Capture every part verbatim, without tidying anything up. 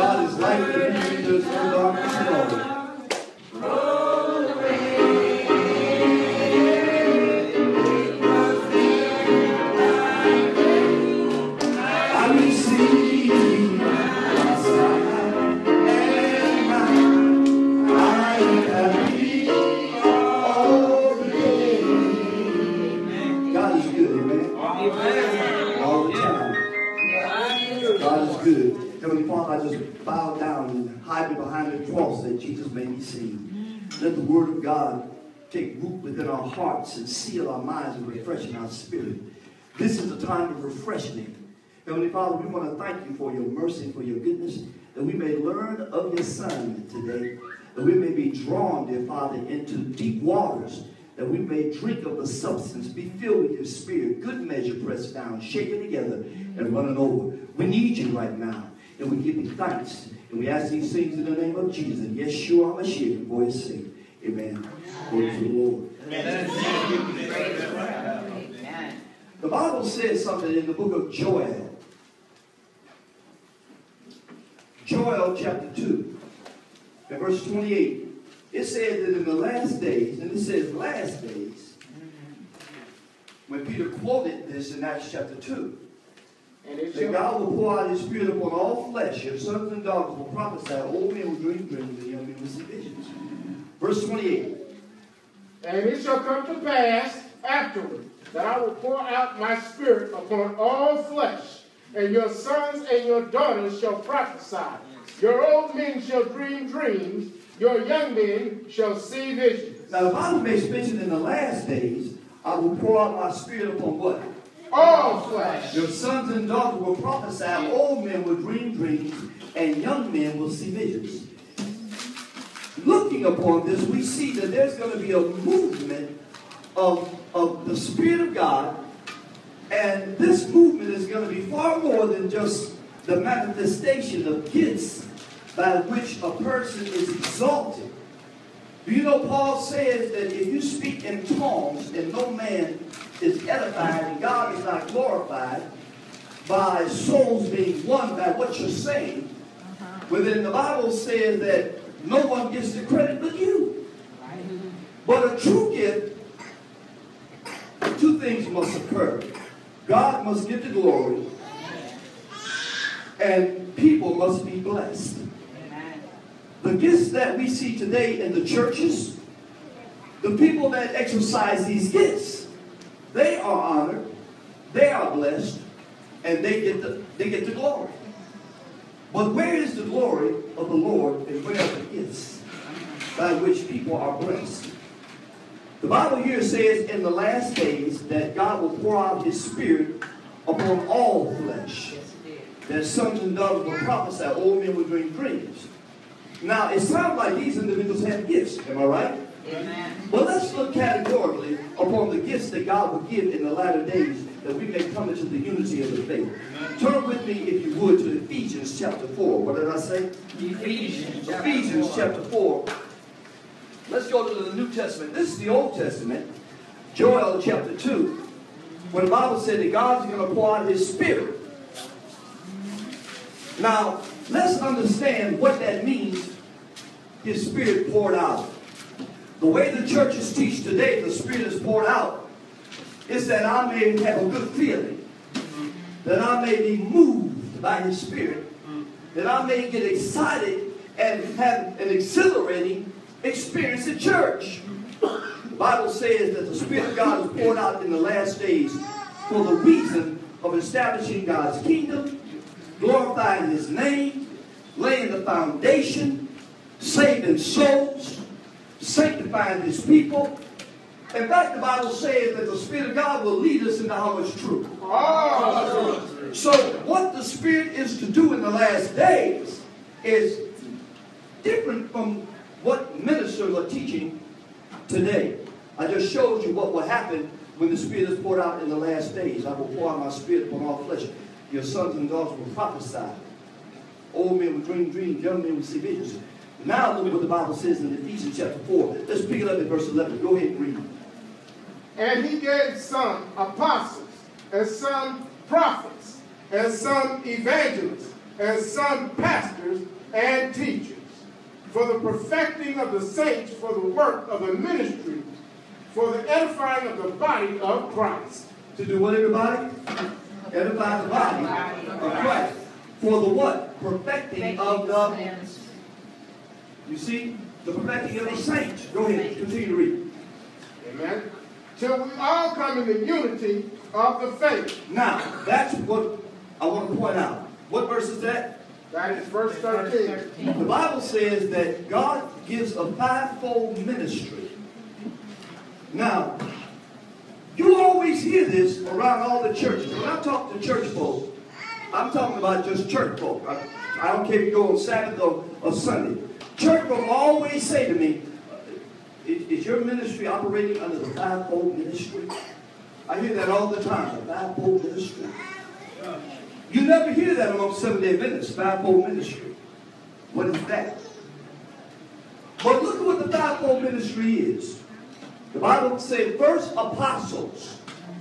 God is light, the future, there's no darkness at all. Heavenly Father, I just bow down and hide me behind the cross that Jesus made me see. Let the word of God take root within our hearts and seal our minds and refreshing our spirit. This is a time of refreshing. Heavenly Father, we want to thank you for your mercy, for your goodness, that we may learn of your Son today, that we may be drawn, dear Father, into deep waters, that we may drink of the substance, be filled with your spirit, good measure pressed down, shaken together, and running over. We need you right now. And we give you thanks. And we ask these things in the name of Jesus. And Yeshua HaMashiach, for his sake. Amen. Glory to the Lord. Amen. The Bible says something in the book of Joel. Joel chapter two. And verse twenty-eight. It says that in the last days, and it says last days, when Peter quoted this in Acts chapter two, and that God will pour out his spirit upon all flesh. Your sons and daughters will prophesy. Old men will dream dreams, and young men will see visions. Verse twenty-eight. And it shall come to pass afterward that I will pour out my spirit upon all flesh, and your sons and your daughters shall prophesy. Your old men shall dream dreams, your young men shall see visions. Now the Bible makes mention in the last days, I will pour out my spirit upon what? All flesh. Your sons and daughters will prophesy, old men will dream dreams, and young men will see visions. Looking upon this, we see that there's going to be a movement of, of the Spirit of God, and this movement is going to be far more than just the manifestation of gifts by which a person is exalted. Do you know Paul says that if you speak in tongues and no man is edified and God is not glorified by souls being won by what you're saying, uh-huh. Well then the Bible says that no one gets the credit but you. Right. But a true gift, two things must occur. God must get the glory and people must be blessed. Amen. The gifts that we see today in the churches, the people that exercise these gifts, they are honored, they are blessed, and they get the, they get the glory. But where is the glory of the Lord and where are the gifts by which people are blessed? The Bible here says in the last days that God will pour out his spirit upon all flesh. That sons and daughters will prophesy, old men will dream dreams. Now, it sounds like these individuals have gifts. Am I right? Amen. Well, let's look categorically upon the gifts that God will give in the latter days, that we may come into the unity of the faith. Amen. Turn with me, if you would, to Ephesians chapter four. What did I say? Ephesians, Ephesians chapter four. Let's go to the New Testament. This is the Old Testament. Joel chapter two. When the Bible said that God's going to pour out his spirit. Now, let's understand what that means, his spirit poured out. The way the churches teach today, the spirit is poured out, is that I may have a good feeling, that I may be moved by his spirit, that I may get excited and have an exhilarating experience at church. The Bible says that the Spirit of God is poured out in the last days for the reason of establishing God's kingdom, glorifying his name, laying the foundation, saving souls, sanctifying his people. In fact, the Bible says that the Spirit of God will lead us into how much truth. Oh. So what the Spirit is to do in the last days is different from what ministers are teaching today. I just showed you what will happen when the Spirit is poured out in the last days. I will pour out my Spirit upon all flesh. Your sons and daughters will prophesy. Old men will dream dreams. Young men will see visions. Now look at what the Bible says in Ephesians chapter four. Let's pick it up at verse eleven. Go ahead and read. And he gave some apostles, and some prophets, and some evangelists, and some pastors and teachers, for the perfecting of the saints, for the work of the ministry, for the edifying of the body of Christ. To do what, everybody? Edify the body of Christ. For the what? Perfecting of the... You see? The perfecting of the saints. Go ahead. Continue to read. Amen. Till we all come in the unity of the faith. Now, that's what I want to point out. What verse is that? That is verse thirteen. The Bible says that God gives a fivefold ministry. Now, you always hear this around all the churches. When I talk to church folk, I'm talking about just church folk. I, I don't care if you go on Sabbath or, or Sunday. Church folk always say to me, is, is your ministry operating under the fivefold ministry? I hear that all the time, the fivefold ministry. You never hear that among Seventh-day Adventists, fivefold ministry. What is that? But look at what the fivefold ministry is. The Bible says first apostles,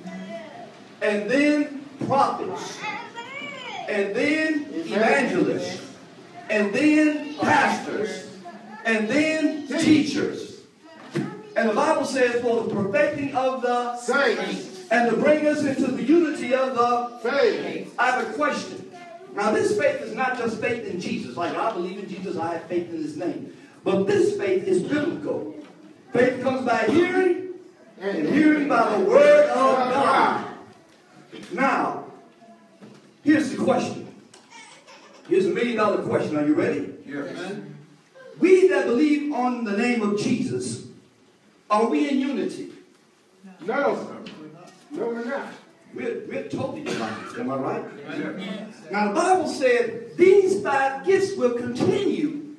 and then prophets, and then evangelists, and then pastors, and then teachers. And the Bible says for the perfecting of the saints, and to bring us into the unity of the faith. I have a question. Now this faith is not just faith in Jesus. Like I believe in Jesus, I have faith in his name. But this faith is biblical. Faith comes by hearing, and hearing by the word of God. Now, here's the question. Here's a million dollar question. Are you ready? Yes. We that believe on the name of Jesus, are we in unity? No. No, we're not. We're, we're totally divided. Am I right? Yes. Now, the Bible said these five gifts will continue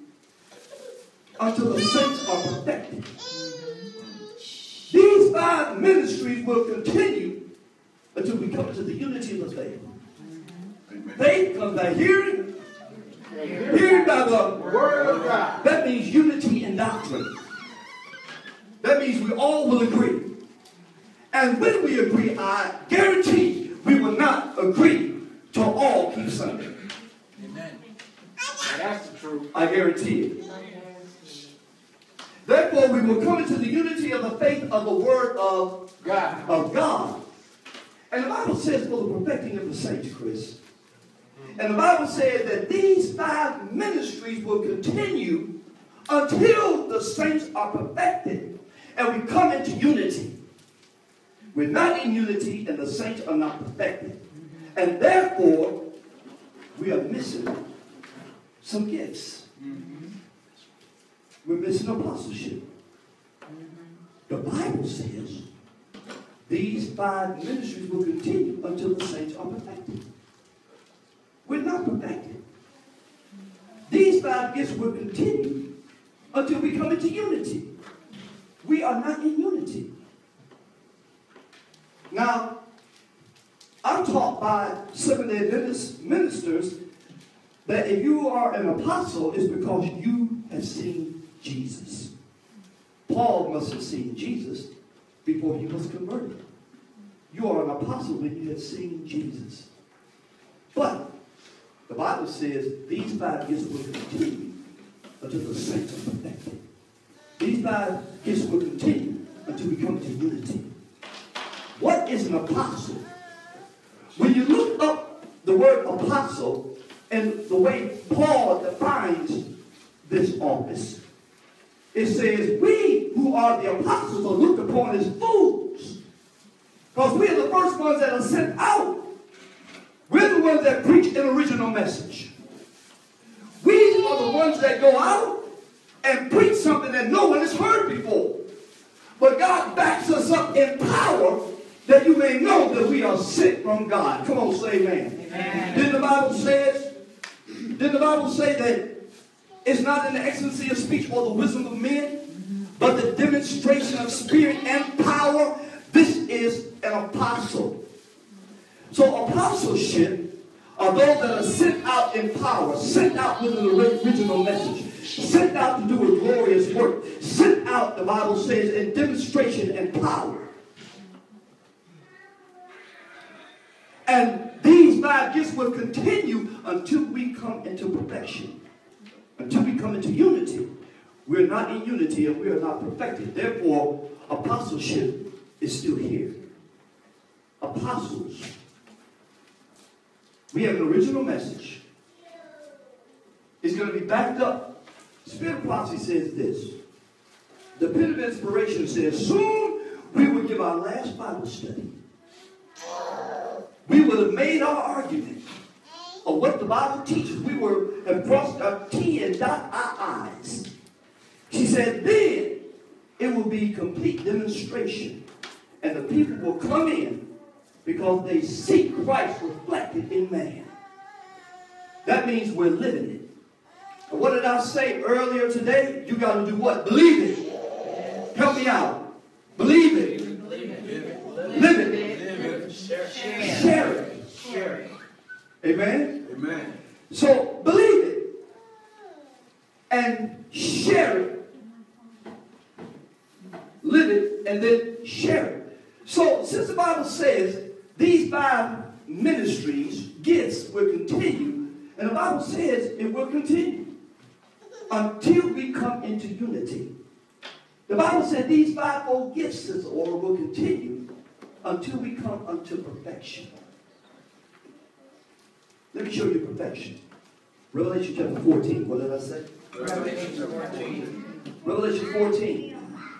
until the saints are perfected. These five ministries will continue until we come to the unity of the faith. Amen. Faith comes by hearing, hearing by the word of God. That means unity in doctrine. That means we all will agree. And when we agree, I guarantee we will not agree to all keep Sunday. Amen. Now that's the truth. I guarantee it. Therefore, we will come into the unity of the faith of the word of God. Of God. And the Bible says for the perfecting of the saints, Chris. And the Bible says that these five ministries will continue until the saints are perfected and we come into unity. We're not in unity and the saints are not perfected. And therefore, we are missing some gifts. We're missing apostleship. The Bible says these five ministries will continue until the saints are perfected. We're not perfected. These five gifts will continue until we come into unity. We are not in unity. Now, I'm taught by Seventh-day Adventist ministers that if you are an apostle, it's because you have seen Jesus. Paul must have seen Jesus before he was converted. You are an apostle when you have seen Jesus. But the Bible says these five gifts will continue until the saints are perfected. These five gifts will continue until we come to unity. What is an apostle? When you look up the word apostle and the way Paul defines this office, it says, we who are the apostles are looked upon as fools. Because we are the first ones that are sent out. We're the ones that preach an original message. We are the ones that go out and preach something that no one has heard before. But God backs us up in power that you may know that we are sent from God. Come on, say amen. Amen. Didn't the Bible say, didn't the Bible say that it's not in the excellency of speech or the wisdom of men, but the demonstration of spirit and power? This is an apostle. So apostleship are those that are sent out in power, sent out with an original message, sent out to do a glorious work, sent out, the Bible says, in demonstration and power. And these five gifts will continue until we come into perfection, until we come into unity. We're not in unity and we are not perfected. Therefore, apostleship is still here. Apostles. We have an original message. It's going to be backed up. Spirit of prophecy says this. The Pit of Inspiration says, soon we will give our last Bible study. We will have made our argument of what the Bible teaches. We will have crossed our T and dot our I's. She said, then it will be complete demonstration. And the people will come in because they see Christ reflected in man. That means we're living it. And what did I say earlier today? You got to do what? Believe it. Help me out. Believe it. Live it. Share it. Share it. Amen? Amen. So believe it. And share it. Live it and then share it. So since the Bible says these five ministries, gifts will continue, and the Bible says it will continue until we come into unity. The Bible said these fivefold gifts, says the Lord, will continue until we come unto perfection. Let me show you perfection. Revelation chapter fourteen. What did I say? Revelation fourteen. Revelation fourteen.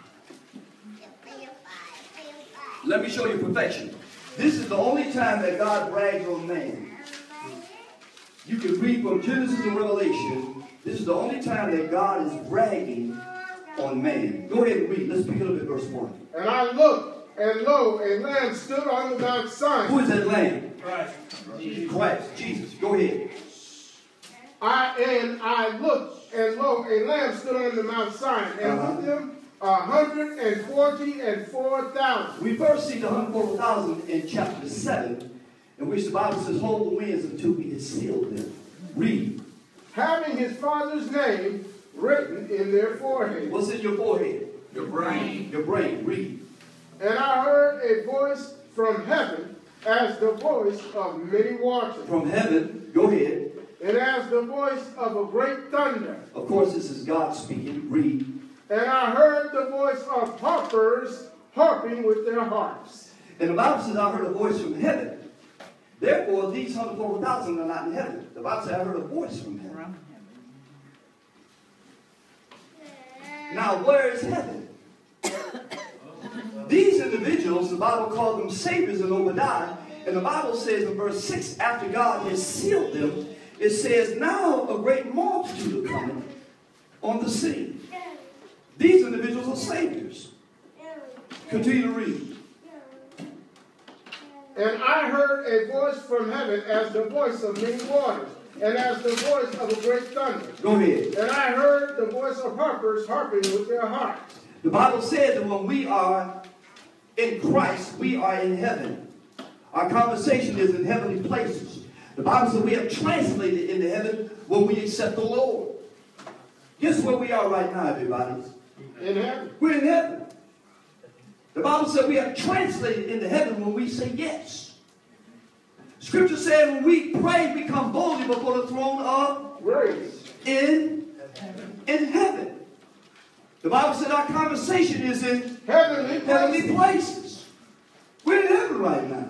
Let me show you perfection. This is the only time that God brags on man. You can read from Genesis to Revelation. This is the only time that God is bragging on man. Go ahead and read. Let's begin up at verse one. And I looked, and lo, a lamb stood on the Mount Sinai. Who is that lamb? Christ. Jesus. Christ. Jesus. Go ahead. I and I looked, and lo, a lamb stood on the Mount Sinai, and uh-huh. with him a hundred and forty and four thousand. We first see the hundred forty thousand in chapter seven, in which the Bible says, hold the winds until we have sealed them. Read. Having his father's name written in their forehead. What's in your forehead? Your brain. Your brain. Read. And I heard a voice from heaven as the voice of many waters. From heaven. Go ahead. And as the voice of a great thunder. Of course, this is God speaking. Read. And I heard the voice of harpers harping with their harps. And the Bible says, I heard a voice from heaven. Therefore, these one hundred forty thousand are not in heaven. The Bible says, I heard a voice from heaven. Now, where is heaven? These individuals, the Bible calls them saviors in Obadiah. And the Bible says in verse six, after God has sealed them, it says, now a great multitude are coming on the scene. These individuals are saviors. Continue to read. And I heard a voice from heaven as the voice of many waters, and as the voice of a great thunder. Go ahead. And I heard the voice of harpers harping with their harps. The Bible says that when we are in Christ, we are in heaven. Our conversation is in heavenly places. The Bible says we have translated into heaven when we accept the Lord. Guess where we are right now, everybody? In heaven. We're in heaven. The Bible said we have translated into heaven when we say yes. Scripture said when we pray, we come boldly before the throne of grace in, in heaven. The Bible said our conversation is in heavenly, heavenly places. We're in heaven right now.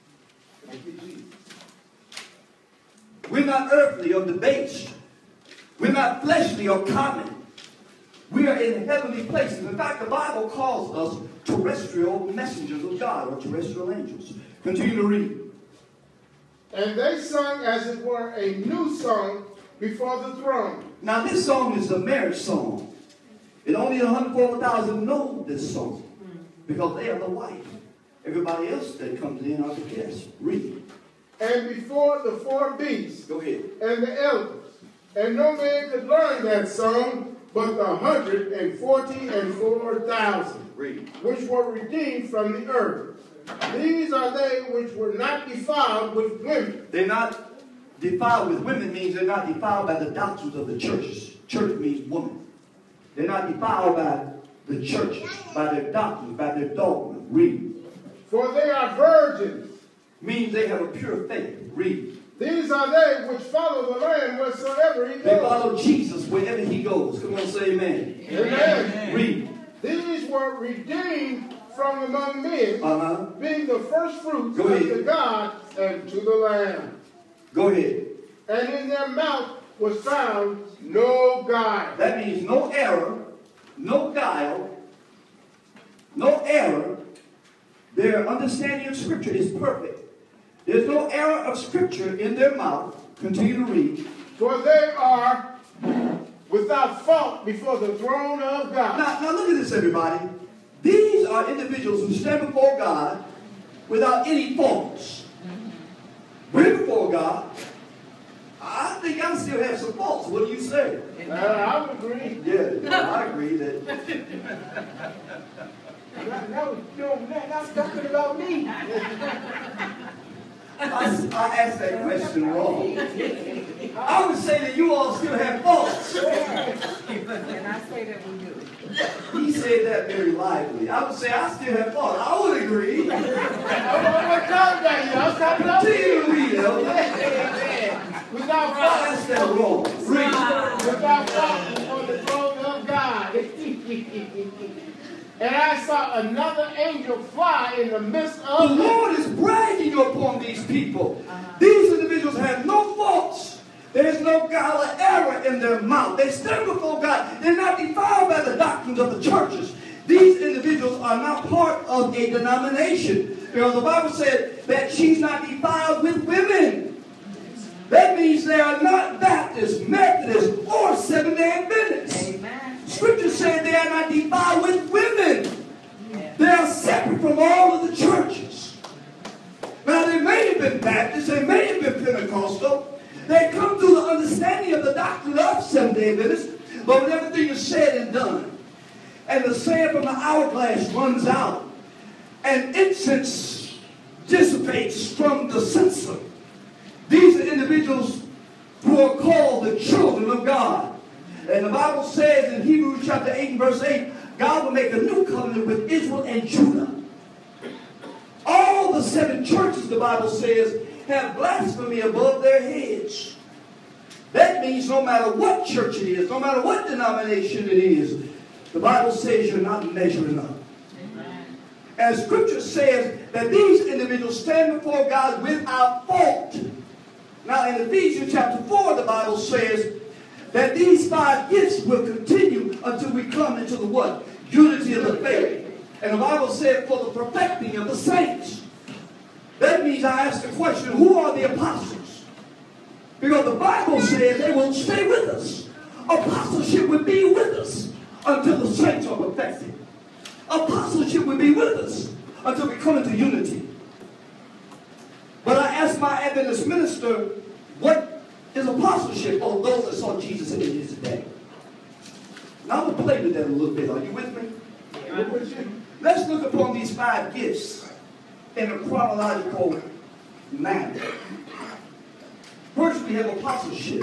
We're not earthly or debased. We're not fleshly or common. We are in heavenly places. In fact, the Bible calls us terrestrial messengers of God, or terrestrial angels. Continue to read. And they sung as it were a new song before the throne. Now this song is a marriage song. And only one hundred forty thousand know this song, because they are the wife. Everybody else that comes in are the guests. Read. And before the four beasts. Go ahead. And the elders. And no man could learn that song but the hundred and forty and four thousand, Read. which were redeemed from the earth. These are they which were not defiled with women. They're not defiled with women means they're not defiled by the doctrines of the churches. Church means woman. They're not defiled by the churches, by their doctrines, by their dogma. Read. For they are virgins means they have a pure faith. Read. These are they which follow the Lamb wheresoever he goes. They follow Jesus wherever he goes. Come on, say amen. Amen. Amen. Read. These were redeemed from among men, uh-huh. being the first fruits unto God and to the Lamb. Go ahead. And in their mouth was found no guile. That means no error, no guile, no error. Their understanding of Scripture is perfect. There's no error of Scripture in their mouth. Continue to read. For they are without fault before the throne of God. Now, now look at this, everybody. These are individuals who stand before God without any faults. We're before God. I think I still have some faults. What do you say? Uh, I would agree. Yeah, yeah, I agree that. That, that was, you know, that, that's talking about me. I, I asked that question wrong. I would say that you all still have faults. And I say that we do. He said that very lively. I would say I still have faults. I would agree. I'm talking about you. I was talking about you. Without fault. I asked that wrong. Read. Without fault before the throne of God. And I saw another angel fly in the midst of the Lord is bragging upon these people. Uh-huh. These individuals have no faults. There's no guile or error in their mouth. They stand before God. They're not defiled by the doctrines of the churches. These individuals are not part of a denomination. Because the Bible said that she's not defiled with women. That means they are not Baptist, Methodist, or Seventh-day Adventists. Amen. Scripture said they are not defiled with women. They are separate from all of the churches. Now, they may have been Baptist, they may have been Pentecostal. They come to the understanding of the doctrine of Seventh-day Adventists, but when everything is said and done, and the sand from the hourglass runs out, and incense dissipates from the censer, these are individuals who are called the children of God. And the Bible says in Hebrews chapter eight and verse eight, God will make a new covenant with Israel and Judah. All the seven churches, the Bible says, have blasphemy above their heads. That means no matter what church it is, no matter what denomination it is, the Bible says you're not measuring up. Amen. And Scripture says that these individuals stand before God without fault. Now in Ephesians chapter four, the Bible says that these five gifts will continue until we come into the what? Unity of the faith. And the Bible said for the perfecting of the saints. That means I ask the question, who are the apostles? Because the Bible says they will stay with us. Apostleship will be with us until the saints are perfected. Apostleship will be with us until we come into unity. But I asked my Adventist minister, what is apostleship for those that saw Jesus in his day? Now I'm going to play with that a little bit. Are you with me? I'm with you. Let's look upon these five gifts in a chronological manner. First, we have apostleship.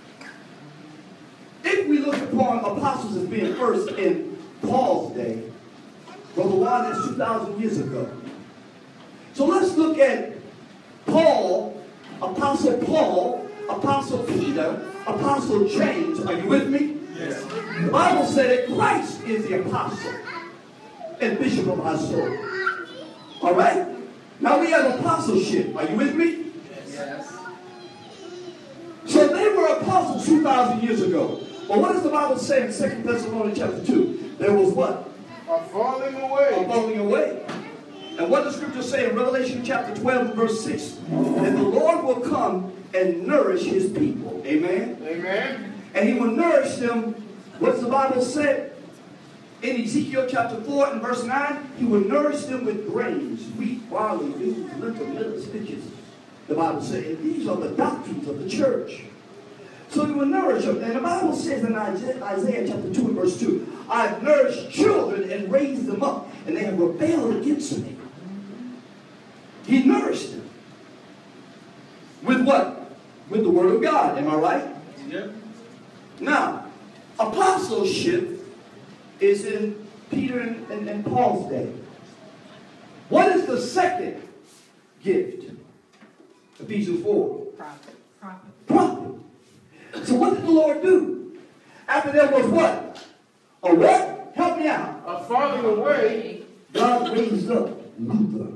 If we look upon apostles as being first in Paul's day, Brother Juan, that's two thousand years ago. So let's look at Paul, Apostle Paul, Apostle Peter, Apostle James. Are you with me? Yes. The Bible said that Christ is the apostle and bishop of our soul. All right? Now we have apostleship. Are you with me? Yes. So they were apostles two thousand years ago. But what does the Bible say in Second Thessalonians chapter two? There was what? A falling away. A falling away. And what does Scripture say in Revelation chapter twelve and verse six? That the Lord will come and nourish his people. Amen? Amen. And he will nourish them. What does the Bible say? In Ezekiel chapter four and verse nine, he will nourish them with grains, wheat, barley, beans, lentil, millet, stitches. The Bible says these are the doctrines of the church. So he will nourish them. And the Bible says in Isaiah, Isaiah chapter two and verse two, I've nourished children and raised them up, and they have rebelled against me. He nourished them. With what? With the Word of God. Am I right? Yep. Now, apostleship is in Peter and, and, and Paul's day. What is the second gift? Ephesians four. Prophet. Prophet. Prophet. So what did the Lord do? After there was what? A what? Help me out. A falling away. God raised up Luther,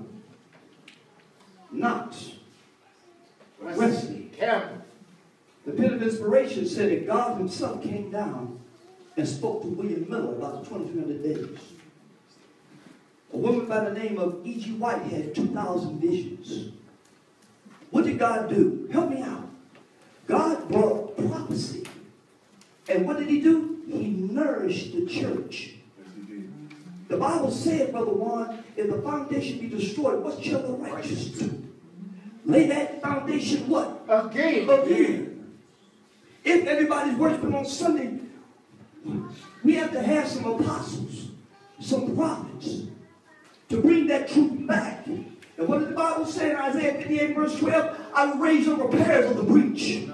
Knox, Wesley. Campbell. The Pit of Inspiration said that God himself came down and spoke to William Miller about the twenty-three hundred days. A woman by the name of E G White had two thousand visions. What did God do? Help me out. God brought prophecy. And what did he do? He nourished the church. The Bible said, Brother Juan, if the foundation be destroyed, what shall the righteous do? Lay that foundation what? Again. Again. If everybody's worshiping on Sunday, we have to have some apostles, some prophets, to bring that truth back. And what did the Bible say in Isaiah fifty-eight verse twelve? I will raise up repairs of the breach.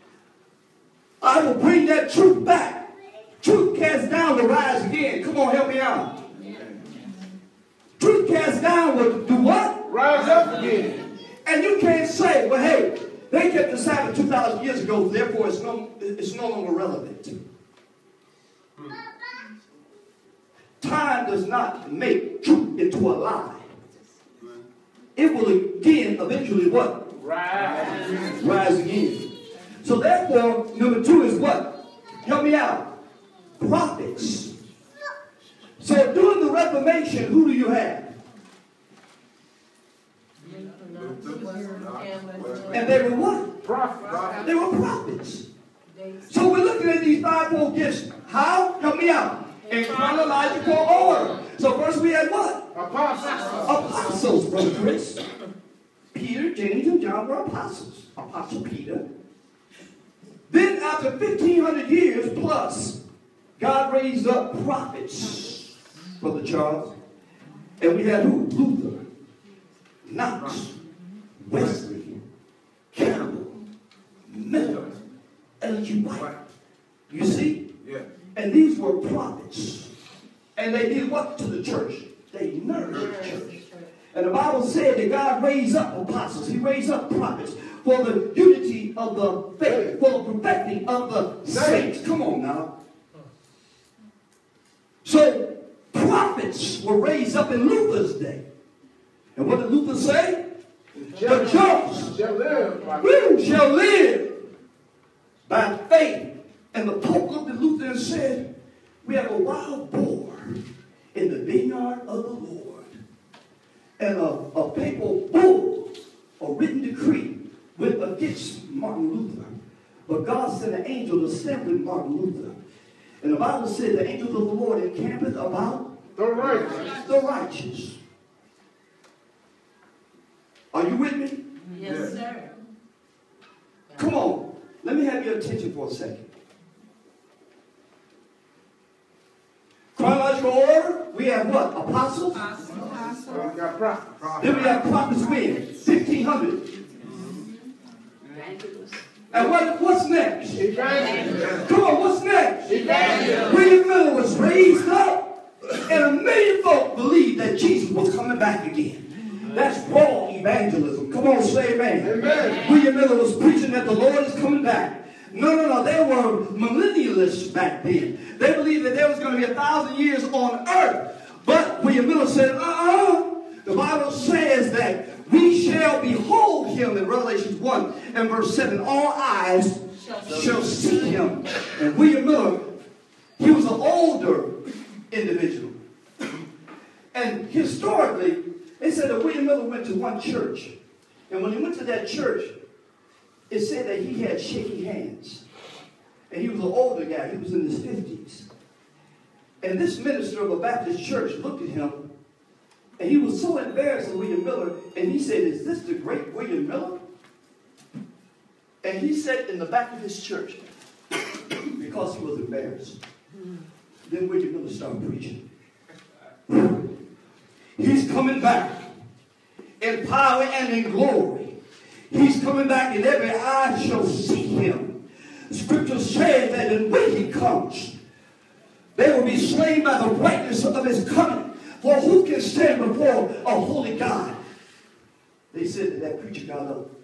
I will bring that truth back. Truth cast down will rise again. Come on, help me out. Truth cast down will do what? Rise up again. And you can't say, well, hey, they kept the Sabbath two thousand years ago, therefore it's no, it's no longer relevant. Time does not make truth into a lie. It will again, eventually what? Rise. Rise again. So therefore, number two is what? Help me out. Prophets. So during the Reformation, who do you have? And they were what? Prophets. They were prophets. So we're looking at these fivefold gifts. How? Help me out. In chronological order. So first we had what? Apostles. Apostles, Brother Chris. Peter, James, and John were apostles. Apostle Peter. Then after fifteen hundred years plus, God raised up prophets, Brother Charles. And we had who? Luther, Knox, Wesley, Campbell, Miller, Ellen G. White. You see? Yeah. And these were prophets. And they did what to the church? They nourished the church. And the Bible said that God raised up apostles. He raised up prophets for the unity of the faith, for the perfecting of the saints. Come on now. So prophets were raised up in Luther's day. And what did Luther say? The just Shall live by we shall live by faith. And the Pope looked at Luther and said, we have a wild boar in the vineyard of the Lord. And a, a papal bull, a written decree, went against Martin Luther. But God sent an angel to stand with Martin Luther. And the Bible said the angels of the Lord encampeth about the righteous. the righteous. Are you with me? Yes, sir. Come on. Let me have your attention for a second. Chronological order, we have what? Apostles? Apostle. We got prophets. Then we have prophets when? fifteen hundred. And what, what's next? Evangelists. Come on, what's next? Evangelists. William Miller was raised up, and a million folk believed that Jesus was coming back again. That's raw evangelism. Come on, say amen. Amen. William Miller was preaching that the Lord is coming back. No, no, no. They were millennialists back then. They believed that there was going to be a thousand years on earth. But William Miller said, uh-uh. The Bible says that we shall behold him in Revelation one and verse seven. All eyes shall see him. And William Miller, he was an older individual. And historically, they said that William Miller went to one church. And when he went to that church, it said that he had shaky hands. And he was an older guy. He was in his fifties. And this minister of a Baptist church looked at him, and he was so embarrassed of William Miller, and he said, is this the great William Miller? And he sat in the back of his church because he was embarrassed. Then William Miller started preaching. He's coming back in power and in glory. He's coming back and every eye shall see him. Scripture says that when he comes, they will be slain by the brightness of his coming. For who can stand before a holy God? They said that that preacher got up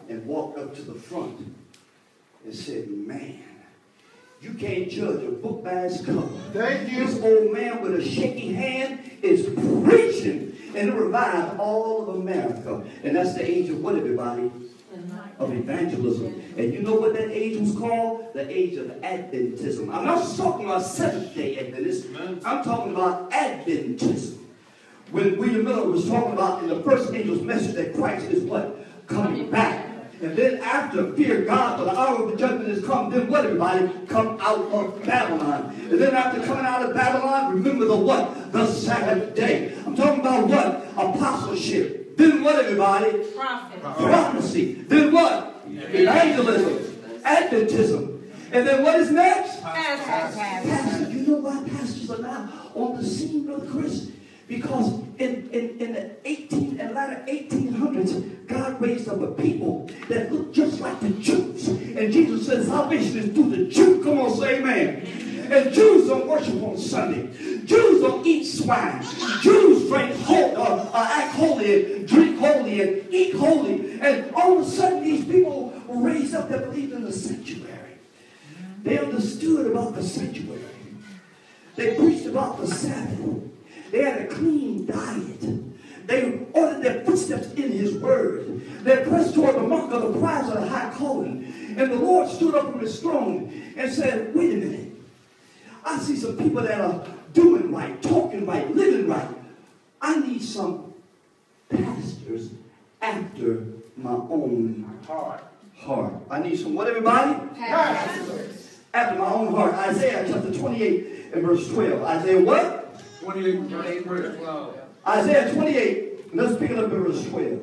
and walked up to the front and said, man, you can't judge a book by its cover. Thank you. This old man with a shaky hand is preaching and it revived all of America. And that's the age of what, everybody? Of evangelism. And you know what that age was called? The age of Adventism. I'm not just talking about Seventh-day Adventists. I'm talking about Adventism. When William Miller was talking about in the first angel's message that Christ is what? Coming back. And then after, fear God, for the hour of the judgment is come. Then what, everybody? Come out of Babylon. And then after coming out of Babylon, remember the what? The Sabbath day. I'm talking about what? Apostleship. Then what, everybody? Prophet. Prophecy. Then what? Evangelism. Adventism. And then what is next? Pastor. You know why pastors are now on the scene, Brother Chris? Because in, in, in the eighteen and latter eighteen hundreds, God raised up a people that looked just like the Jews. And Jesus said salvation is through the Jew. Come on, say amen. And Jews don't worship on Sunday. Jews don't eat swine. Jews drink holy, uh, uh, act holy and drink holy and eat holy. And all of a sudden these people were raised up that believed in the sanctuary. They understood about the sanctuary. They preached about the Sabbath. They had a clean diet. They ordered their footsteps in his word. They pressed toward the mark of the prize of the high calling. And the Lord stood up from his throne and said, wait a minute. I see some people that are doing right, talking right, living right. I need some pastors after my own Heart. heart. I need some what, everybody? Pastors. After my own heart. Isaiah chapter twenty-eight and verse twelve. Isaiah what? twenty-eight, verse twelve. Isaiah twenty-eight. Let's pick it up in verse twelve.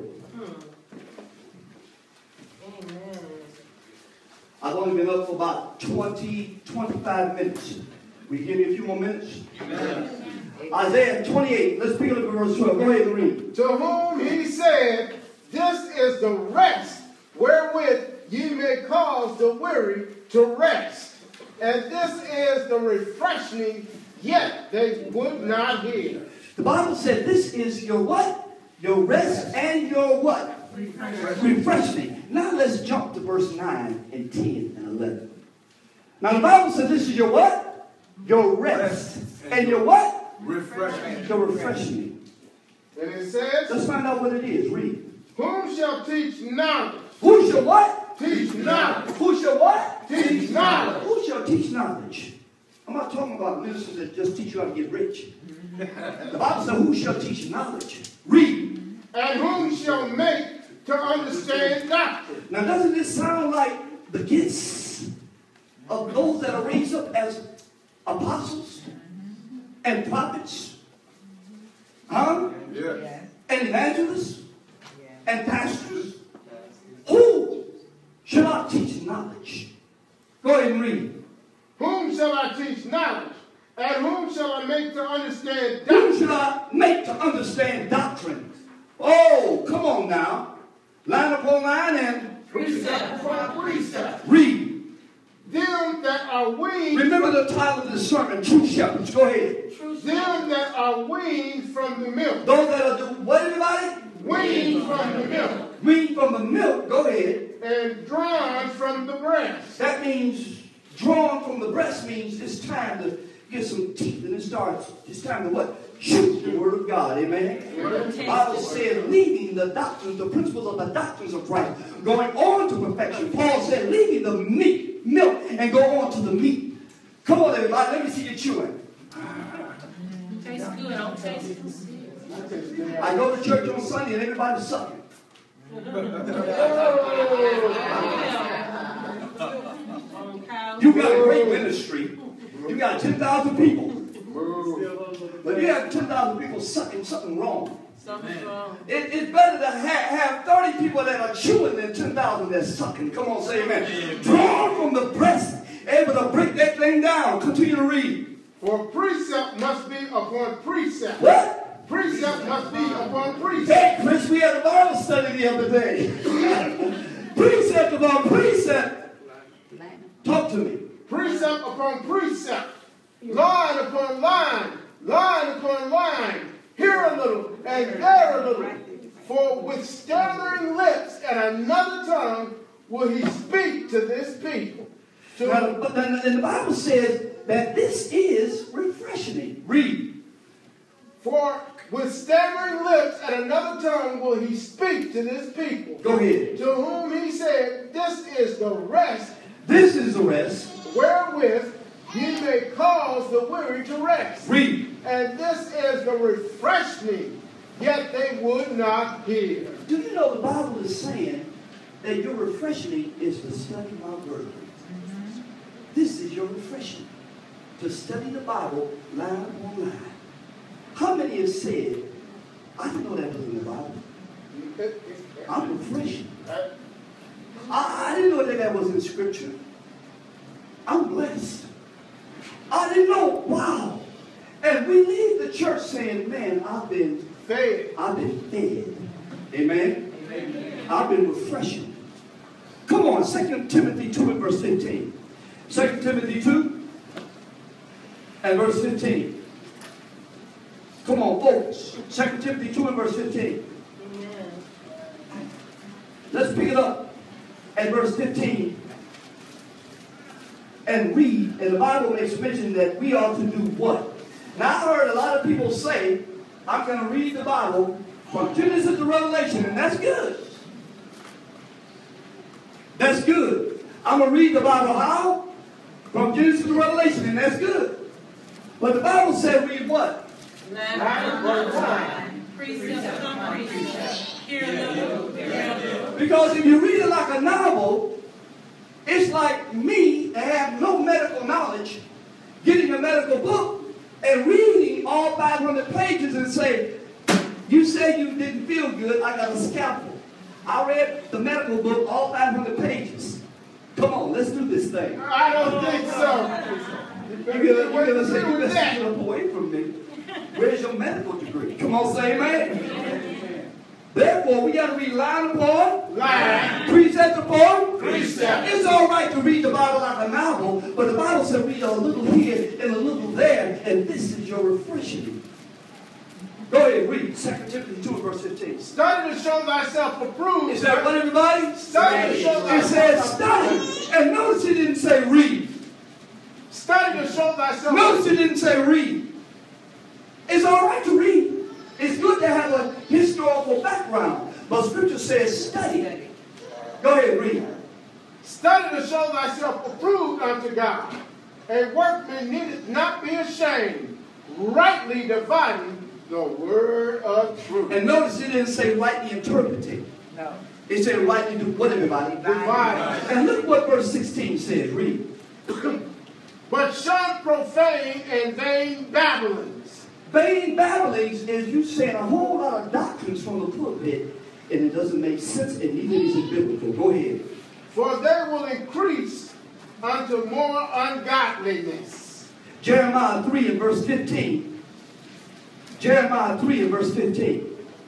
Amen. I've only been up for about twenty, twenty-five minutes. Will you give me a few more minutes? Amen. Isaiah twenty-eight. Let's pick it up in verse twelve. Go ahead and read. To whom he said, this is the rest wherewith ye may cause the weary to rest. And this is the refreshing, yet they would not hear. The Bible said this is your what? Your rest and your what? Refreshing. Refreshing. Now let's jump to verse nine and ten and eleven. Now the Bible said this is your what? Your rest. And your what? Refreshing. Your refreshing. And it says, Let's find out what it is. Read. whom shall teach knowledge? Who shall what? Teach knowledge. Who shall what? Teach knowledge. Who shall teach knowledge? I'm not talking about ministers that just teach you how to get rich. The Bible says, who shall teach knowledge? Read. And whom shall make to understand doctrine? Now, doesn't this sound like the gifts of those that are raised up as apostles and prophets? Huh? Yes. And evangelists? And pastors? Who shall I teach knowledge? Go ahead and read. Whom shall I teach knowledge? And whom shall I make to understand Who doctrine? should I make to understand doctrine? Oh, come on now. Line upon line and Precept upon precept. read. Them that are weaned, Remember the title of the sermon, True Shepherds. Go ahead. them that are weaned from the milk. Those that are doing what, everybody? Weaned from the milk. Read from the milk. Go ahead. And drawn from the breast. That means drawn from the breast means it's time to get some teeth, and it starts. It's time to what? Chew the word of God. Amen. The Bible said, leaving the doctrines, the principles of the doctrines of Christ, going on to perfection. Paul said, leaving the meat, milk, and go on to the meat. Come on, everybody. Let me see you chewing. Tastes good. Don't taste it. I go to church on Sunday and everybody's sucking. You got a great ministry. You got ten thousand people. But you have ten thousand people sucking something wrong. Something's wrong. It, it's better to ha- have thirty people that are chewing than ten thousand that's sucking. Come on, say amen. Drawn from the breast, able to break that thing down. Continue to read. For precept must be upon precept. What? Precept must be upon Hey, precept. Chris, we had a Bible study the other day. Precept upon precept. Talk to me. Precept upon precept. Line upon line. Line upon line. Here a little and there a little. For with stammering lips and another tongue will he speak to this people. To Now, but then, then the Bible says that this is refreshing. Read. For with stammering lips and another tongue will he speak to this people. Go ahead. To whom he said, this is the rest This is the rest. wherewith ye may cause the weary to rest. Read. And this is the refreshing, yet they would not hear. Do you know the Bible is saying that your refreshing is to study my word? This is your refreshing. To study the Bible line upon line. How many have said, I didn't know that was in the Bible. I'm refreshing. I, I didn't know that that was in Scripture. I'm blessed. I didn't know. Wow. And we leave the church saying, man, I've been Fed. I've been fed. Amen? Amen. I've been refreshing. Come on, Second Timothy two and verse fifteen. Second Timothy two and verse fifteen. Come on, folks. Second Timothy two and verse fifteen. Amen. Let's pick it up at verse fifteen and read. And the Bible makes mention that we ought to do what? Now, I heard a lot of people say, I'm going to read the Bible from Genesis to Revelation, and that's good. That's good. I'm going to read the Bible how? From Genesis to Revelation, and that's good. But the Bible said read what? Line upon line, precept upon precept, here a little, there a little. Because if you read it like a novel, it's like me that have no medical knowledge, getting a medical book and reading all five hundred pages and say, you say you didn't feel good, I got a scalpel. I read the medical book, all five hundred pages. Come on, let's do this thing. I don't think so. You're going to say, you better get up away from me. Where's your medical degree? Come on, say amen. Therefore, we got to read line upon Line. precept upon Precept. It's all right to read the Bible like a novel, but the Bible said read a little here and a little there, and this is your refreshing. Go ahead, read Second Timothy two and verse fifteen. Study to show thyself approved. Is that what, everybody? Study to show It thyself says study. And notice it didn't say read. Study to show thyself Notice it didn't say read. It's all right to read. It's good to have a historical background. But Scripture says study. Go ahead, read. Study to show thyself approved unto God. A workman needeth not be ashamed, rightly dividing the word of truth. And notice it didn't say rightly interpreting. No. It said rightly do what, everybody? Dividing. And look what verse sixteen says. Read. But shun profane and vain babblings. Vain babblings is you saying a whole lot of doctrines from the pulpit, and it doesn't make sense, and neither is it biblical. Go ahead. For they will increase unto more ungodliness. Jeremiah three and verse fifteen. Jeremiah three and verse fifteen.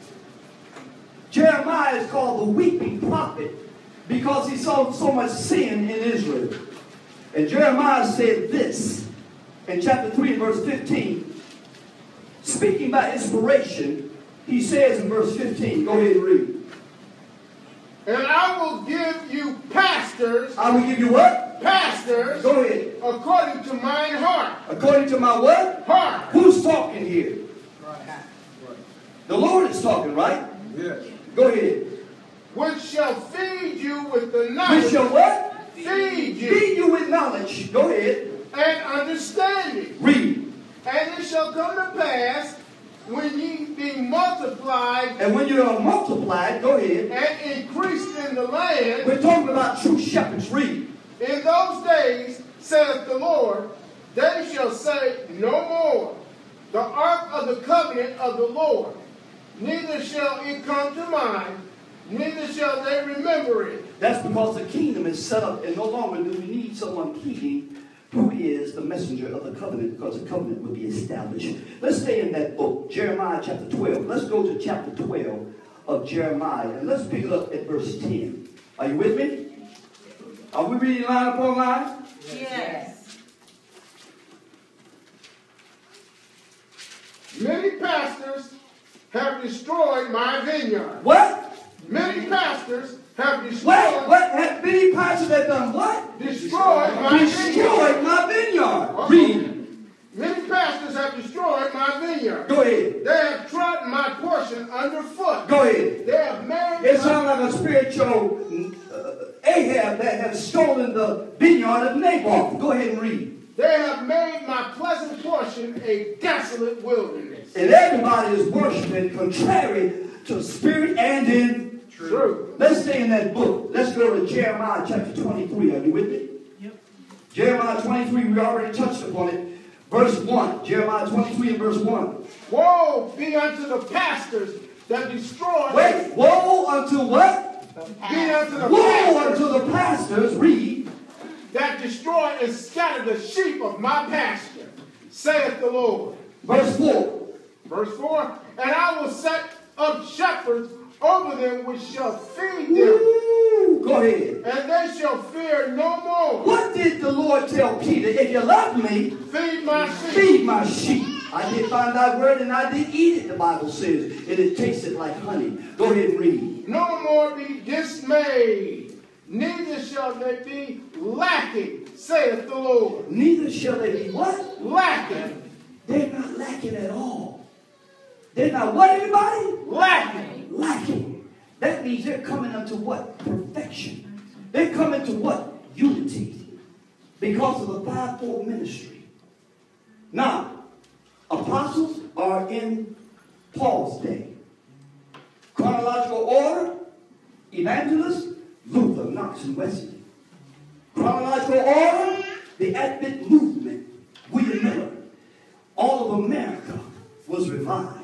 Jeremiah is called the weeping prophet because he saw so much sin in Israel. And Jeremiah said this in chapter three and verse fifteen. Speaking by inspiration, he says in verse fifteen, go ahead and read. And I will give you pastors. I will give you what? Pastors. Go ahead. According to mine heart. According to my what? Heart. Who's talking here? The Lord is talking, right? Yes. Go ahead. Which shall feed you with the knowledge. Which shall what? Feed you. Feed you with knowledge. Go ahead. And understanding. Read. And it shall come to pass when ye be multiplied. And when you are multiplied, go ahead. And increased in the land. We're talking about true shepherds. Read. In those days, saith the Lord, they shall say no more, the ark of the covenant of the Lord. Neither shall it come to mind, neither shall they remember it. That's because the kingdom is set up, and no longer do we need someone pleading who is the messenger of the covenant, because the covenant will be established. Let's stay in that book, Jeremiah chapter twelve. Let's go to chapter twelve of Jeremiah, and let's pick it up at verse ten. Are you with me? Are we reading line upon line? Yes. Many pastors have destroyed my vineyard. What? Many pastors have destroyed. What? What? Have many pastors that done what? Destroyed my vineyard. Destroyed my vineyard. Uh-oh. Read. Many pastors have destroyed my vineyard. Go ahead. They have trodden my portion underfoot. Go ahead. They have made. It sounds like a spiritual uh, Ahab that has stolen the vineyard of Naboth. Go ahead and read. They have made my pleasant portion a desolate wilderness. And everybody is worshiping contrary to spirit and in truth. True. Let's stay in that book. Let's go to Jeremiah chapter twenty-three. Are you with me? Yep. Jeremiah twenty-three, we already touched upon it. Verse one. Jeremiah twenty-three and verse one. Woe be unto the pastors that destroy. Wait. Woe unto what? Be unto the Woe pastors unto the pastors. Read. that destroy and scatter the sheep of my pasture, saith the Lord. Verse four. Verse four. And I will set up shepherds over them which shall feed them. Ooh, go ahead. And they shall fear no more. What did the Lord tell Peter? If you love me, Feed my sheep. feed my sheep. I did find that word and I did eat it, the Bible says. And it tasted like honey. Go ahead and read. No more be dismayed, neither shall they be lacking, saith the Lord. Neither shall they be what? Lacking. They're not lacking at all. They're not what, anybody? Lacking. Lacking. That means they're coming unto what? Perfection. They're coming to what? Unity. Because of the fivefold ministry. Now, apostles are in Paul's day. Chronological order, evangelists, Luther, Knox, and Wesley. Chronological order, the Advent movement, William Miller. All of America was revived.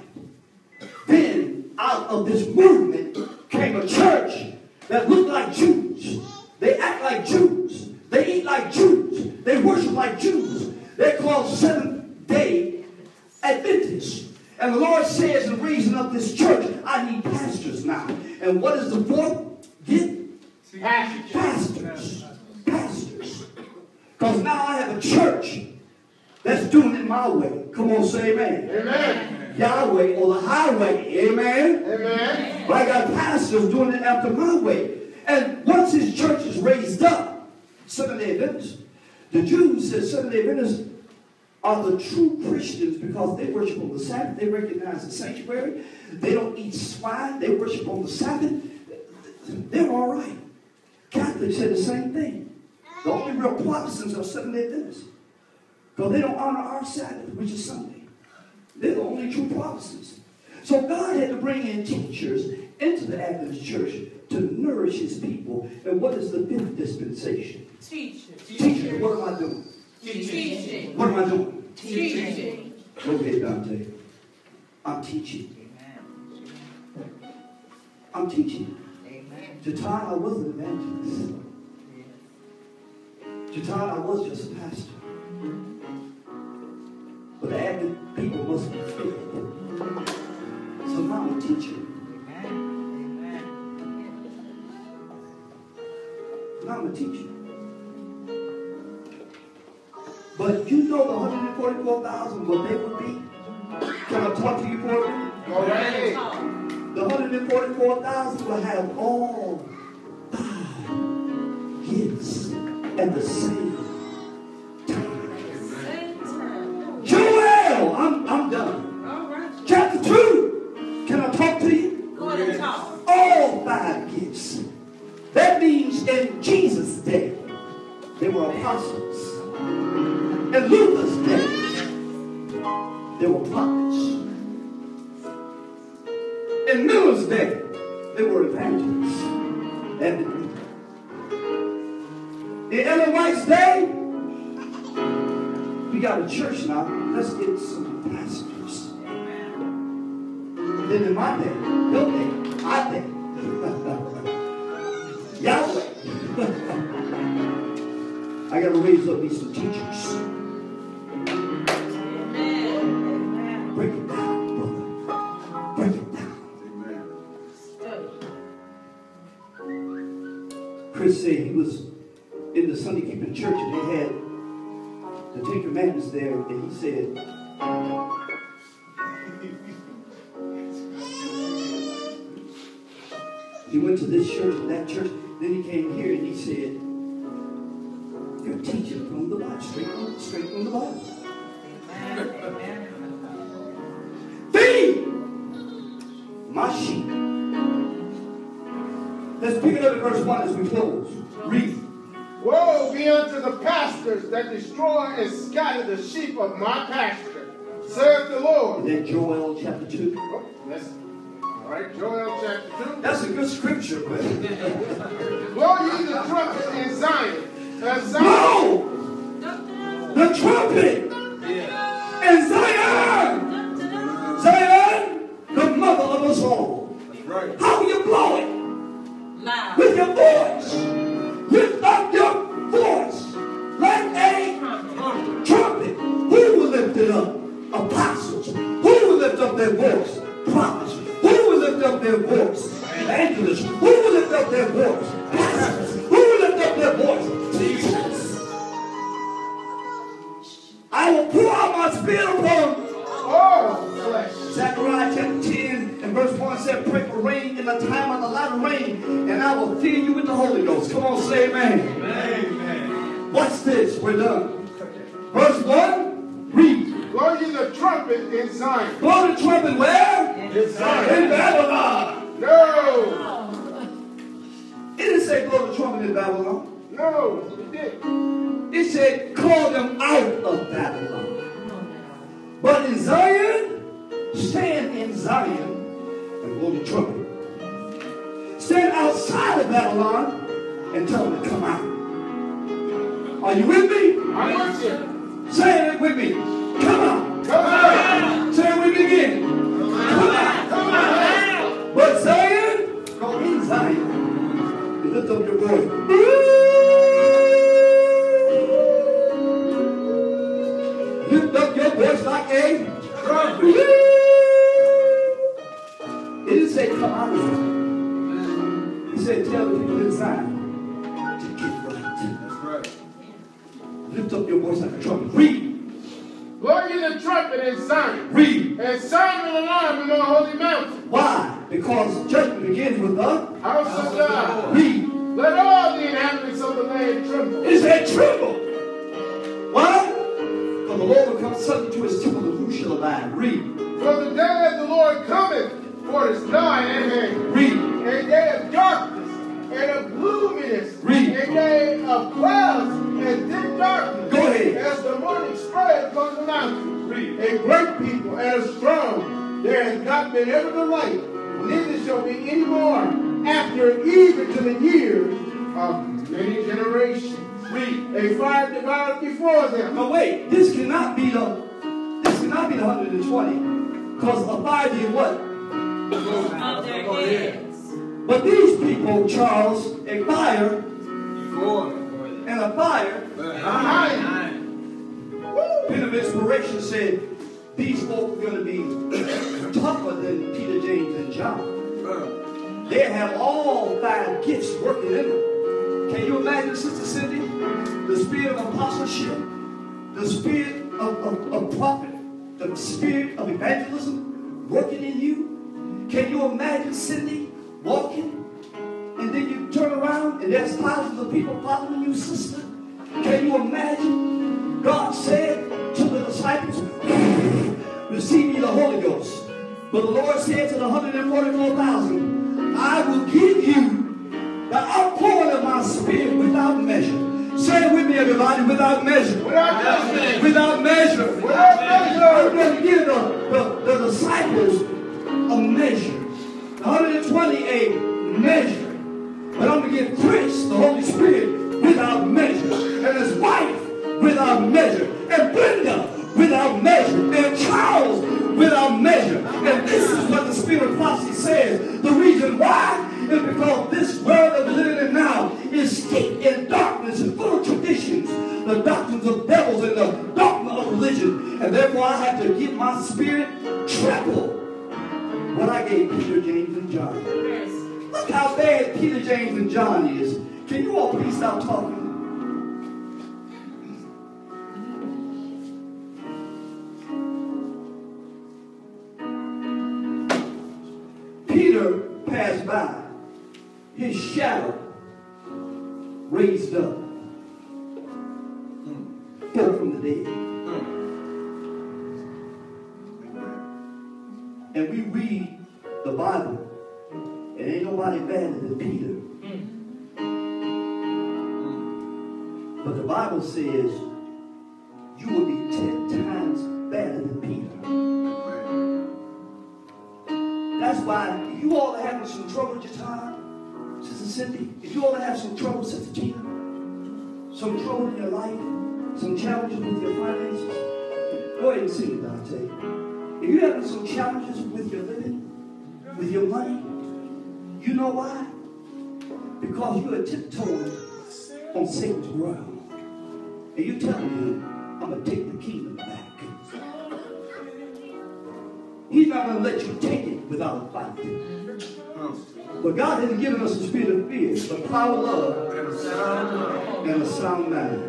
Then, out of this movement came a church that looked like Jews. They act like Jews. They eat like Jews. They worship like Jews. They're called Seventh-day Adventists. And the Lord says, in raising up this church, I need pastors now. And what is the fourth gift? Pastors. Pastors. Pastors. Because now I have a church that's doing it my way. Come on, say amen. Amen. Yahweh or the highway. Amen. Amen. But I got pastors doing it after my way. And once his church is raised up, Seventh-day Adventists, the Jews said Seventh-day Adventists are the true Christians because they worship on the Sabbath. They recognize the sanctuary. They don't eat swine. They worship on the Sabbath. They're all right. Catholics said the same thing. The only real Protestants are Seventh-day Adventists because they don't honor our Sabbath, which is Sunday. They're the only true Protestants. So God had to bring in teachers into the Adventist church to nourish his people. And what is the fifth dispensation? Teaching. Teaching. What am I doing? Teaching. What am I doing? Teaching. Go ahead, Dante. I'm teaching. I'm teaching. To time I was an evangelist. To time I was just a pastor. But the Advent people must be filled. So now I'm a teacher. Now I'm a teacher. But you know the one hundred forty-four thousand, what they would be? Can I talk to you for a minute? All right. The one hundred forty-four thousand will have all five gifts at the same time. Joel, I'm, I'm done. All right. Chapter two. Can I talk to you? Go ahead and talk. All five gifts. That means in Jesus' day, they were apostles. In Luther's day, they were prophets. In Miller's day, they were evangelists. And in Ellen White's day, we got a church now. Let's get some pastors. Then in my day, your day, my day, Yahweh. I got to raise up these some teachers. Amen. Break it down, brother. Break it down. Chris said he was in the Sunday keeping church and they had the Ten Commandments there, and he said, He went to this church and that church. Then he came here and he said, you're teaching from the Bible, straight from, straight from the Bible. Feed my sheep. Let's pick it up at verse one as we close. Read. Woe be unto the pastors that destroy and scatter the sheep of my pasture, saith the Lord. Is that Joel chapter two? Oh, that's, all right, Joel chapter two. That's a good scripture, but Blow ye the trumpet in Zion. And Zion. blow the trumpet in Zion. Zion, the mother of us all. Right. How will you blow it? Loud. With your voice. Lift up your voice like a trumpet. Who will lift it up? Apostles. Who will lift up their voice? Prophets. Who will lift up their voice? Evangelists. Who will lift up their voice? Pastors. Who will lift up their voice? Teachers. I will pour out my spirit upon all flesh. Zechariah chapter ten and verse one said, pray for rain in the time of the latter rain, and I will fill you with the Holy Ghost. Come on, say amen. Amen. What's this? We're done. Verse one, read. Blow ye the trumpet in Zion. Blow the trumpet where? In Zion. In Babylon. No. It didn't say blow the trumpet in Babylon. No, it didn't. It said call them out of Babylon. But in Zion, stand in Zion and blow the trumpet. Stand outside of Babylon and tell them to come out. Are you with me? I'm with you. Say it with me. Come out. Come on. Say it with me again. Come out. Come on. But Zion, go in Zion. And lift up your voice. Lift up your voice like a trumpet. It didn't say come out of it. He said tell the people inside to get right. That's right. Lift up your voice like a trumpet. Read. Blow ye the trumpet in Zion. Read. And sound an alarm in the holy mountain. Why? Because judgment begins with the House of God. read. Let all the inhabitants of the land tremble. It said tremble. Why? Because the Lord will come suddenly to his temple, and who shall abide? Read. For the day of the Lord cometh, for it is nigh at hand. Read. A day of darkness and of gloominess. Read. A day of clouds and thick darkness. Go ahead. As the morning spread upon the mountains. Read. A great people and a strong. There has not been ever the like, neither shall be any more after it, even to the years of many generations. Read. A fire devoured before them. No, wait. This cannot be the this cannot be the one hundred twenty. Because a fire did what? Of their heads. But these people, Charles, a fire Before. and a fire, Behind. Pin of Inspiration said these folk are going to be tougher than Peter, James, and John. They have all five gifts working in them. Can you imagine, Sister Cindy, the spirit of apostleship, the spirit of, of, of prophet, the spirit of evangelism working in you? Can you imagine Cindy walking and then you turn around and there's thousands of people following you, sister? Can you imagine God said to the disciples, receive ye the Holy Ghost. But the Lord said to the one hundred forty-four thousand, I will give you the outpouring of my spirit without measure. Say it with me, everybody, without measure. Without measure. Without measure. Without measure. I'm going to give the, the, the disciples a measure. one hundred twenty a measure. But I'm going to give Chris, the Holy Spirit, without measure. And his wife, without measure. And Brenda, without measure. And Charles, without measure. And this is what the Spirit of prophecy says. The reason why is because this world that we're living in now is steeped in darkness and full of traditions, the doctrines of devils and the dogma of religion. And therefore I have to give my spirit triple what I gave Peter, James, and John. Yes. Look how bad Peter, James, and John is. Can you all please stop talking? Peter passed by his shadow raised up. Fell from the dead. And we read the Bible, and ain't nobody better than Peter. But the Bible says you will be ten times better than Peter. That's why if you all are having some trouble at your time, Sister Cindy, if you all have some trouble, Sister Tina, some trouble in your life, some challenges with your finances, go ahead and sing it, Dante. If you're having some challenges with your living, with your money, you know why? Because you are tiptoeing on Satan's ground. And you're telling him, I'm going to take the kingdom back. He's not going to let you take it without a fight. But God hasn't given us a spirit of fear, but power, love, and a sound mind.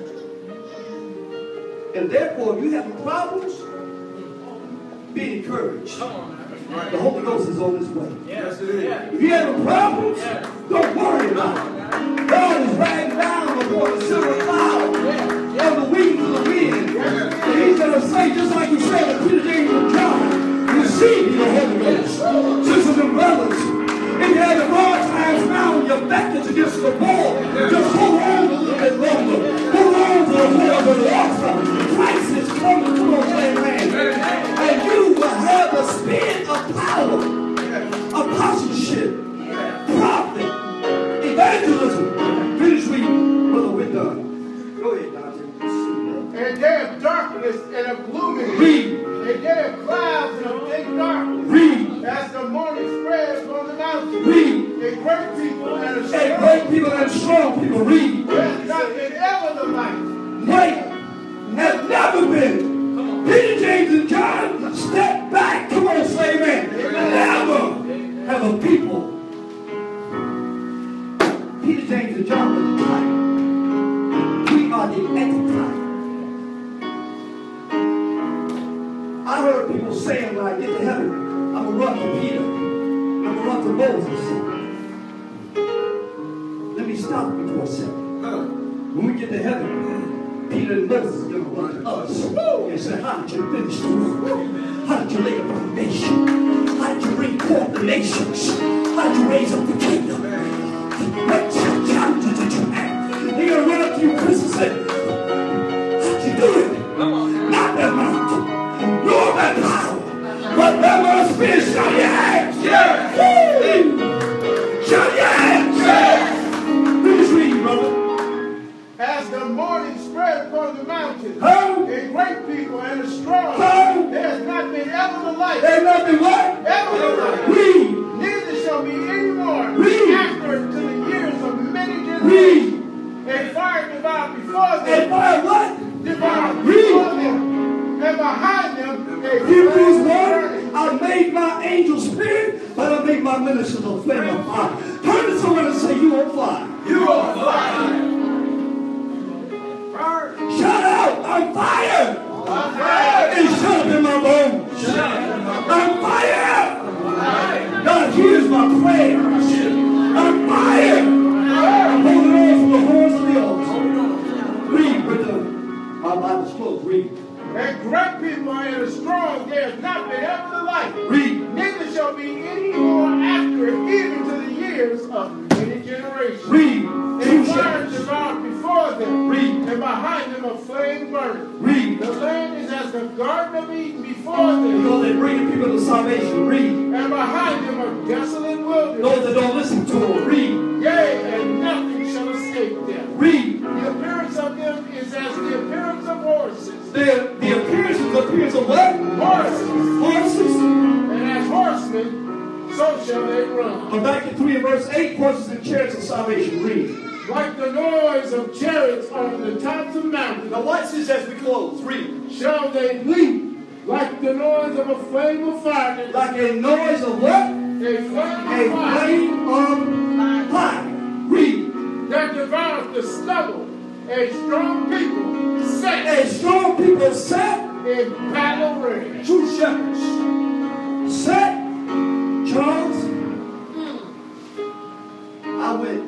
And therefore, if you have problems, be encouraged. The Holy Ghost is on his way. Yes, it is. If you have problems, don't worry about it. God is riding down upon the silver cloud on the wings of the wind. And he's going to say, just like he said to Peter, James, and John, receive the Holy Ghost. Sisters and brothers, if you have a hard times now and your back is against the wall, just hold on a little bit longer. Hold on to the Lord of the altar. Christ is coming to us, amen. And you will have the spirit of power, apostleship, prophet, evangelism. Finish reading, brother, we're done. Go ahead, Doctor. And day of darkness and of gloominess. Read. A day of clouds and of thick darkness. Read. As the morning spreads on the mountain. Read. A great people and a A strong. great people and strong people. Read. There's not been ever the like. Great has never been. Peter, James, and John, step back. Come on, say amen. Never have a people. Peter, James, and John were the type. We are the antitype. I heard people saying when I get to heaven, I'm going to run to Peter. I'm going to run to Moses. Let me stop you for a second. When we get to heaven, Peter and Moses are going to run to us and say, how did you finish the work? How did you lay the foundation? How did you bring forth the nations? How did you raise up the kingdom? What challenges did you have? They're going to run up to you, Chris, and say, how'd you do it? Not that mountain, nor that power, but that my spirit. Shout your hands! Yeah! Shout your hands! Yeah! Finish reading, brother. As the morning spread upon the mountain, Oh. a great people and a strong. Oh. There has not been ever the like. There's nothing what? Ever the like. Read! Neither shall be any more. Read. After to the years of many generations. Read! A fire devoured before them. And by what? Devoured Read. before them. And behind them, a Hebrews flame one, burning. I made my angel spirit, but I made my ministers a flame of fire. Turn to someone and say, you on fire. You on fire. Shout out, I'm fire. I'm fire. And shut up in my bones. I'm fire. God hears my prayer. I'm fire. I'm holding on from the horns of the altar. Read, with the, my Bible's closed. Read. And great people and a strong, there has not been ever the like. Read. Neither shall be any more after it, even to the years of many generations. Read. A Two fire shepherds. devoured before them. Read. And behind them a flame burning. Read. The land is as the Garden of Eden before them. Because they're bringing people to salvation. Read. And behind them a desolate wilderness. Those that don't listen to them. Read. Yea, and nothing shall escape them. Read. The appearance of them is as the appearance of horses. The, the appearance is the appearance of what? Horses. Horses. And as horsemen, so shall they run. Habakkuk three and verse eight, horses and chariots of salvation. Read. Like the noise of chariots on the tops of mountains. Now watch this as we close. Read. Shall they leap like the noise of a flame of fire. Like a noise of what? A flame A of fire flame of fire. Read. that devours the stubble. A strong people set A strong people set in battle array. two shepherds. Set, Charles. I went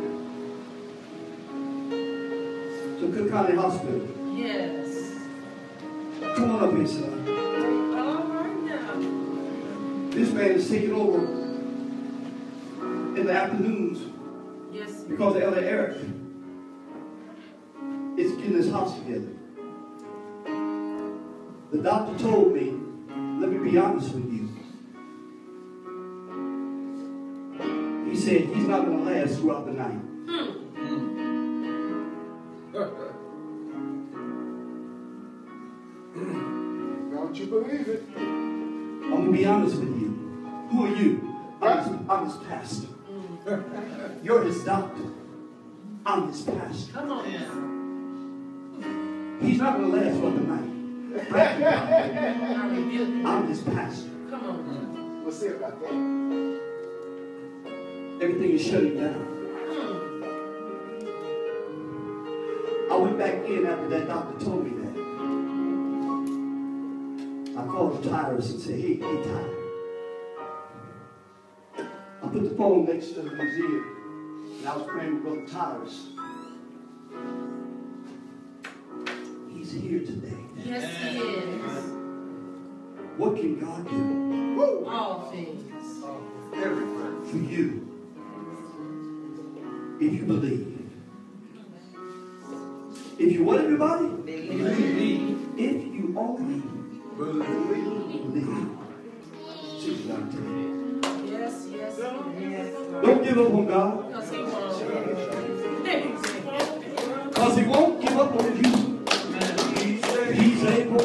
to Cook County Hospital. Yes. Come on up here, son. All right now. This man is taking over in the afternoons Yes. because Elder Eric is getting his house together. The doctor told me, let me be honest with you. He said he's not going to last throughout the night. Don't you believe it? I'm going to be honest with you. Who are you? I'm his, I'm his pastor. You're his doctor. I'm his pastor. Come on. He's not going to last throughout the night. I rebuke you. I'm his pastor. Come on. We'll see about that. Everything is shutting down. Mm. I went back in after that doctor told me that. I called Tyrus and said, hey, hey, Tyrus. I put the phone next to his ear, and I was praying with Brother Tyrus. He's here today. Yes, he is. What can God do All things. for you if you believe? If you what, everybody? Believe. If you only believe. See what I'm telling you. Yes, yes, yes. Don't give up on God, Because he won't. because He won't give up on you. He's able